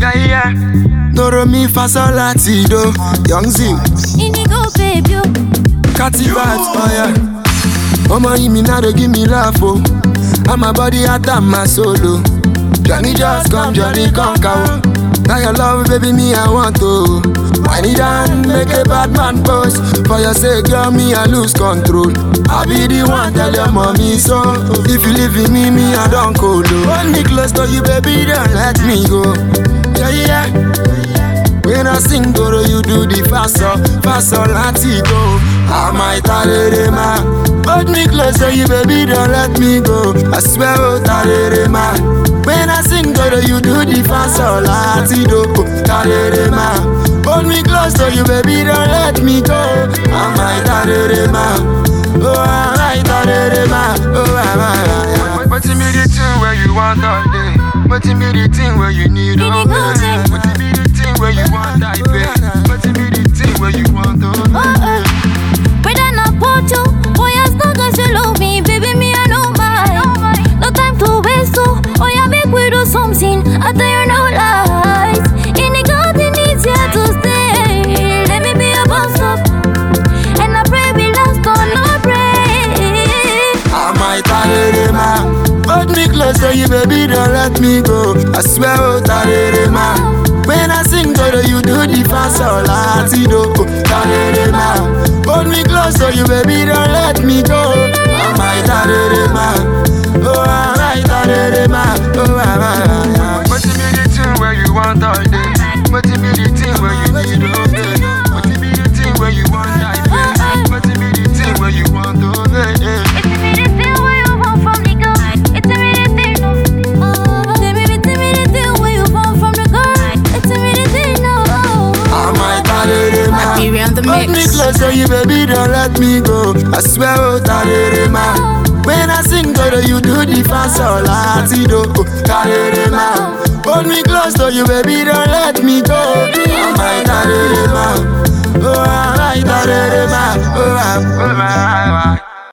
yeah. Doro mi fa sol la ti do. Young Zim. Indigo baby. Catty vibes, oh yeah. Omo you me now they give me laugh, oh. And my body at my solo. Johnny just come, Johnny conquer. Now your love, baby, me I want to. Wind it down, make a bad man pose. For your sake, girl, me I lose control. I be the one, tell your mommy so. If you leave me, I don't go low. Hold me close to you, baby, don't let me go. Yeah, yeah. When I sing, Doro, you do the fast latido. I might tarere ma. Hold me close to you, baby, don't let me go. I swear, oh, tarere ma. When I sing, Doro, you do the fast latido. Tarere ma. Hold me close to you, baby, don't let me go. I might tarere ma. Oh, I might tarere ma. Oh, I might. But you me the thing where you want all day. But you me the thing where you need all day. But you me the thing where you want that pay. But you me the thing where you want all day. Whether not put you, boy, as long as you love me, baby, me I know mine. No time to waste, so oh yeah, make we do something. I tell you no lies. In the garden, it's here to stay. Let me be a boss up, and I pray we last on no break. I might tarere ma. Hold me close to you, baby, don't let me go. I swear, oh, tarere ma. When I sing, Doro, you do the fast latido. Tarere ma. Hold me close to you, baby, don't let me go. I might tarere ma. Oh, I might tarere ma. Oh, I might. But you be the thing where you want all day. But you be the thing where you need all day. But you be the thing where you want that day. But you be the thing where you want all day. It's me the thing where you want from the girl. It's me the thing, no. It's me the thing where you want from the girl. It's me the thing, no. I might tarere ma. Around the Hold me mix. close to you, baby, don't let me go. I swear, oh, tarere ma. When I sing, Doro, you do the fast latido. Tarere ma. Hold me close to you, baby, don't let me go.